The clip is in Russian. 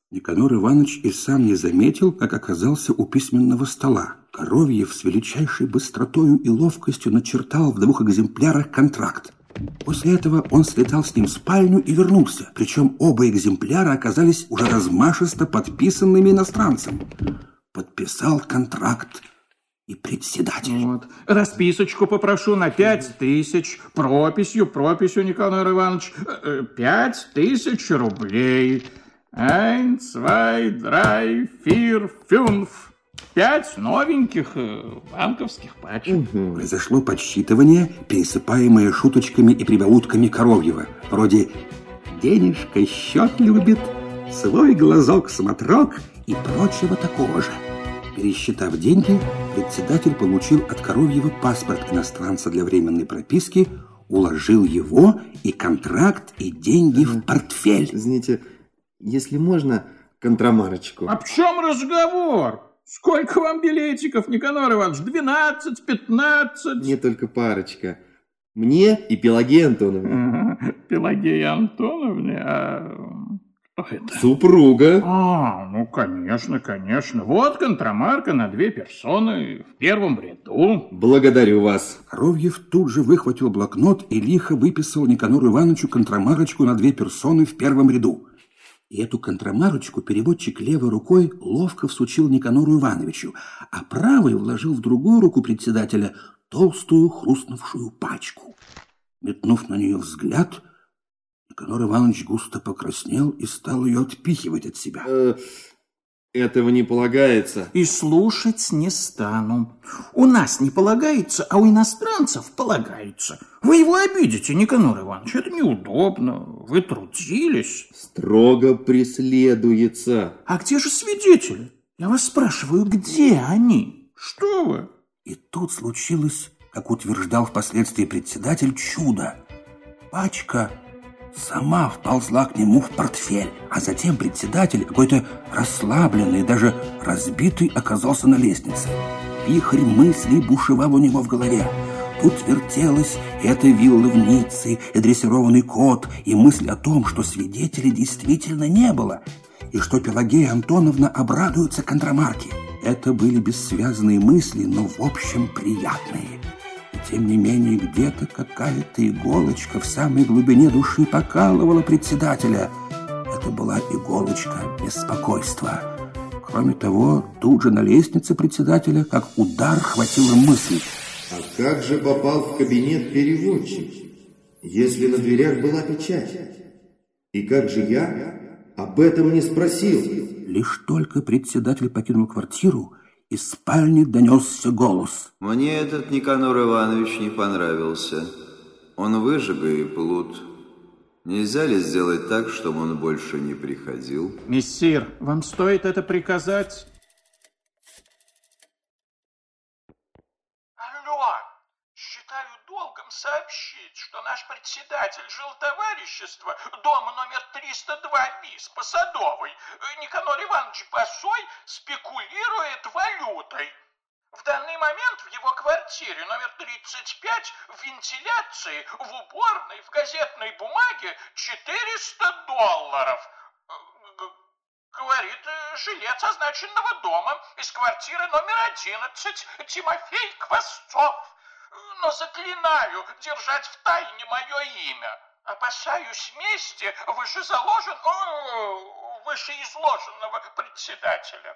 Никанор Иванович и сам не заметил, как оказался у письменного стола. Коровьев с величайшей быстротою и ловкостью начертал в 2 экземплярах контракт. После этого он слетал с ним в спальню и вернулся. Причем оба экземпляра оказались уже размашисто подписанными иностранцем. Подписал контракт и председатель. Вот. Расписочку попрошу на 5000. Прописью, Никанор Иванович. 5000 рублей. 1, 2, 3, 4, 5. 5 новеньких банковских пачек. Произошло подсчитывание, пересыпаемое шуточками и прибаутками Коровьева. Вроде «денежка счет любит», «свой глазок смотрок» и прочего такого же. Пересчитав деньги, председатель получил от Коровьева паспорт иностранца для временной прописки, уложил его и контракт, и деньги в портфель. Извините, если можно, контрамарочку. А в чем разговор? Сколько вам билетиков, Никанор Иванович? 12, 15? Мне только парочка. Мне и Пелагее Антоновне. Пелагее Антоновне? А кто это? Супруга. Ну, конечно. Вот контрамарка на 2 персоны в первом ряду. Благодарю вас. Коровьев тут же выхватил блокнот и лихо выписал Никанору Ивановичу контрамарочку на 2 персоны в первом ряду. И эту контрамарочку переводчик левой рукой ловко всучил Никанору Ивановичу, а правой вложил в другую руку председателя толстую хрустнувшую пачку. Метнув на нее взгляд, Никанор Иванович густо покраснел и стал ее отпихивать от себя. Этого не полагается. И слушать не стану. У нас не полагается, а у иностранцев полагается. Вы его обидите, Никанор Иванович. Это неудобно. Вы трудились. Строго преследуется. А где же свидетели? Я вас спрашиваю, где они? Что вы? И тут случилось, как утверждал впоследствии председатель, чудо. Пачка сама вползла к нему в портфель, а затем председатель, какой-то расслабленный, даже разбитый, оказался на лестнице. Вихрь мыслей бушевал у него в голове. Тут вертелась эта вилла в Ницце, и дрессированный кот, и мысль о том, что свидетелей действительно не было, и что Пелагея Антоновна обрадуется контрамарке. Это были бессвязные мысли, но в общем приятные. Тем не менее, где-то какая-то иголочка в самой глубине души покалывала председателя. Это была иголочка беспокойства. Кроме того, тут же на лестнице председателя, как удар, хватила мысль. А как же попал в кабинет переводчик, если на дверях была печать? И как же я об этом не спросил? Лишь только председатель покинул квартиру, из спальни донесся голос. Мне этот Никанор Иванович не понравился. Он выжига и плут. Нельзя ли сделать так, чтобы он больше не приходил? Мессир, вам стоит это приказать? Алло, считаю долгом сообщить, что наш председатель жилтоварищества дома номер 302 БИС по Садовой, Никанор Иванович Босой, спекулирует валютой. В данный момент в его квартире номер 35 в вентиляции, в уборной, в газетной бумаге $400. Говорит жилец означенного дома из квартиры номер 11 Тимофей Квасцов. Но заклинаю держать в тайне мое имя. Опасаюсь мести вышеизложенного председателя.